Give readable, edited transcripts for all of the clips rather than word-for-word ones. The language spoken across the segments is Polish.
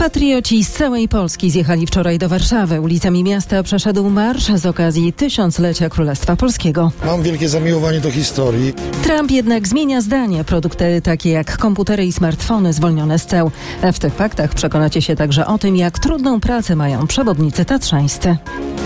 Patrioci z całej Polski zjechali wczoraj do Warszawy. Ulicami miasta przeszedł marsz z okazji 1000-lecia Królestwa Polskiego. Mam wielkie zamiłowanie do historii. Trump jednak zmienia zdanie. Produkty takie jak komputery i smartfony zwolnione z ceł. W tych faktach przekonacie się także o tym, jak trudną pracę mają przewodnicy tatrzańscy.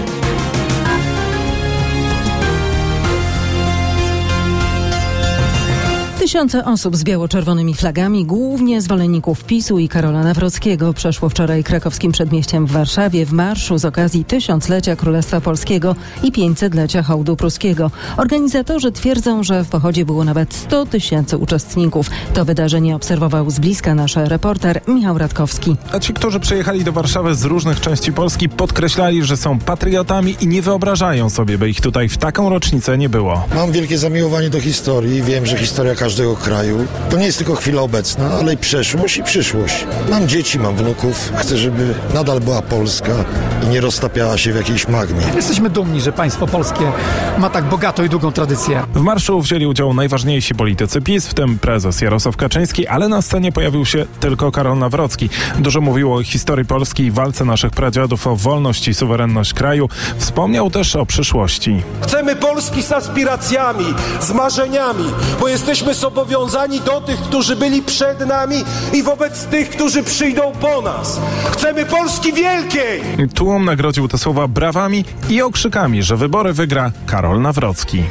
Tysiące osób z biało-czerwonymi flagami, głównie zwolenników PiS-u i Karola Nawrockiego, przeszło wczoraj krakowskim przedmieściem w Warszawie w marszu z okazji 1000-lecia Królestwa Polskiego i 500-lecia hołdu pruskiego. Organizatorzy twierdzą, że w pochodzie było nawet 100 000 uczestników. To wydarzenie obserwował z bliska nasz reporter Michał Radkowski. A ci, którzy przyjechali do Warszawy z różnych części Polski, podkreślali, że są patriotami i nie wyobrażają sobie, by ich tutaj w taką rocznicę nie było. Mam wielkie zamiłowanie do historii. Wiem, że historia każdego kraju to nie jest tylko chwila obecna, ale i przeszłość i przyszłość. Mam dzieci, mam wnuków. Chcę, żeby nadal była Polska i nie roztapiała się w jakiejś magmie. Jesteśmy dumni, że państwo polskie ma tak bogatą i długą tradycję. W marszu wzięli udział najważniejsi politycy PiS, w tym prezes Jarosław Kaczyński, ale na scenie pojawił się tylko Karol Nawrocki. Dużo mówił o historii Polski i walce naszych pradziadów o wolność i suwerenność kraju. Wspomniał też o przyszłości. Chcemy Polski z aspiracjami, z marzeniami, bo jesteśmy zobowiązani do tych, którzy byli przed nami i wobec tych, którzy przyjdą po nas. Chcemy Polski wielkiej! Tłum nagrodził te słowa brawami i okrzykami, że wybory wygra Karol Nawrocki.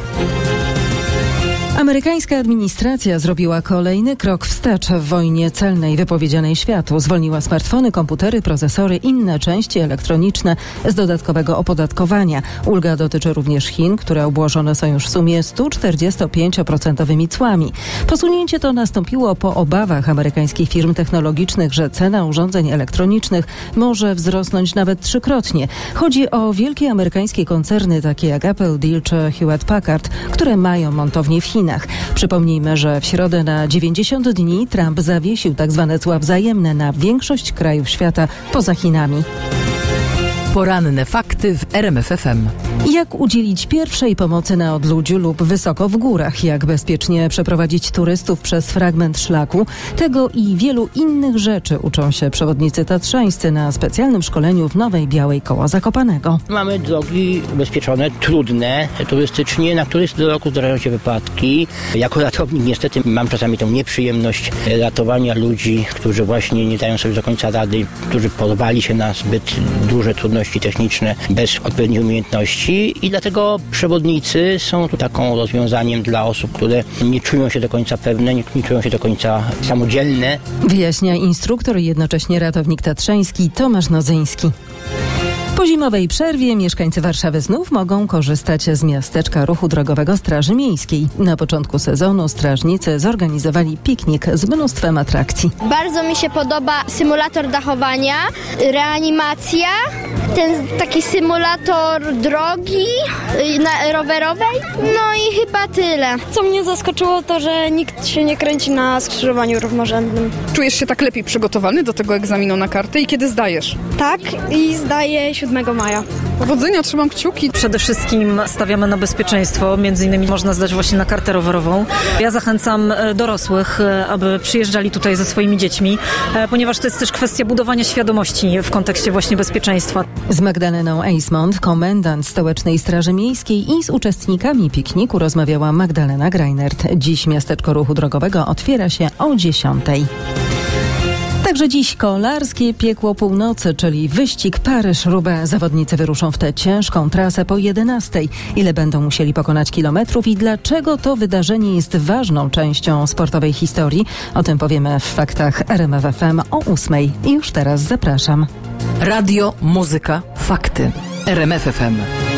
Amerykańska administracja zrobiła kolejny krok wstecz w wojnie celnej wypowiedzianej światu. Zwolniła smartfony, komputery, procesory, inne części elektroniczne z dodatkowego opodatkowania. Ulga dotyczy również Chin, które obłożone są już w sumie 145% cłami. Posunięcie to nastąpiło po obawach amerykańskich firm technologicznych, że cena urządzeń elektronicznych może wzrosnąć nawet 3-krotnie. Chodzi o wielkie amerykańskie koncerny takie jak Apple, Dell czy Hewlett Packard, które mają montownie w Chinach. Przypomnijmy, że w środę na 90 dni Trump zawiesił tzw. cła wzajemne na większość krajów świata poza Chinami. Poranne fakty w RMF FM. Jak udzielić pierwszej pomocy na odludziu lub wysoko w górach? Jak bezpiecznie przeprowadzić turystów przez fragment szlaku? Tego i wielu innych rzeczy uczą się przewodnicy tatrzańscy na specjalnym szkoleniu w Nowej Białej koło Zakopanego. Mamy drogi ubezpieczone, trudne turystycznie, na których do roku zdarzają się wypadki. Jako ratownik niestety mam czasami tą nieprzyjemność ratowania ludzi, którzy właśnie nie dają sobie do końca rady, którzy porwali się na zbyt duże trudności techniczne bez odpowiednich umiejętności i dlatego przewodnicy są tu taką rozwiązaniem dla osób, które nie czują się do końca pewne, nie czują się do końca samodzielne. Wyjaśnia instruktor i jednocześnie ratownik tatrzański Tomasz Nodzyński. Po zimowej przerwie mieszkańcy Warszawy znów mogą korzystać z miasteczka ruchu drogowego Straży Miejskiej. Na początku sezonu strażnicy zorganizowali piknik z mnóstwem atrakcji. Bardzo mi się podoba symulator dachowania, reanimacja, ten taki symulator drogi rowerowej, no i chyba tyle. Co mnie zaskoczyło, to że nikt się nie kręci na skrzyżowaniu równorzędnym. Czujesz się tak lepiej przygotowany do tego egzaminu na kartę i kiedy zdajesz? Tak, i zdaję 7 maja. Powodzenia, trzymam kciuki. Przede wszystkim stawiamy na bezpieczeństwo, między innymi można zdać właśnie na kartę rowerową. Ja zachęcam dorosłych, aby przyjeżdżali tutaj ze swoimi dziećmi, ponieważ to jest też kwestia budowania świadomości w kontekście właśnie bezpieczeństwa. Z Magdaleną Eismont, komendant Stołecznej Straży Miejskiej i z uczestnikami pikniku rozmawiała Magdalena Greinert. Dziś miasteczko ruchu drogowego otwiera się o 10:00. Także dziś kolarskie piekło północy, czyli wyścig Paryż-Roubaix. Zawodnicy wyruszą w tę ciężką trasę po 11:00. Ile będą musieli pokonać kilometrów i dlaczego to wydarzenie jest ważną częścią sportowej historii? O tym powiemy w faktach RMF FM o 8:00. I już teraz zapraszam. Radio, muzyka, fakty. RMF FM.